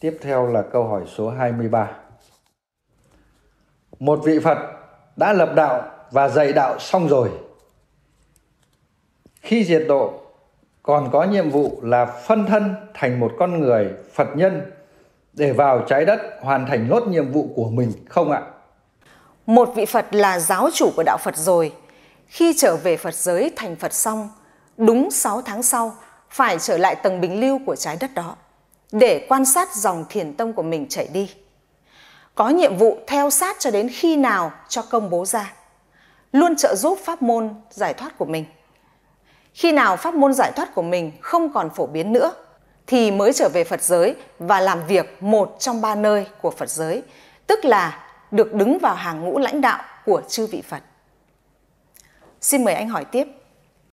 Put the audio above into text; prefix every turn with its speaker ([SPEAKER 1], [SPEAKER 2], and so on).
[SPEAKER 1] Tiếp theo là câu hỏi số 23. Một vị Phật đã lập đạo và dạy đạo xong rồi. Khi diệt độ, còn có nhiệm vụ là phân thân thành một con người Phật nhân để vào trái đất hoàn thành nốt nhiệm vụ của mình không ạ?
[SPEAKER 2] Một vị Phật là giáo chủ của đạo Phật rồi. Khi trở về Phật giới thành Phật xong, đúng 6 tháng sau, phải trở lại tầng bình lưu của trái đất đó, để quan sát dòng thiền tông của mình chảy đi. Có nhiệm vụ theo sát cho đến khi nào cho công bố ra, luôn trợ giúp pháp môn giải thoát của mình. Khi nào pháp môn giải thoát của mình không còn phổ biến nữa, thì mới trở về Phật giới và làm việc một trong 3 nơi của Phật giới, tức là được đứng vào hàng ngũ lãnh đạo của chư vị Phật. Xin mời anh hỏi tiếp.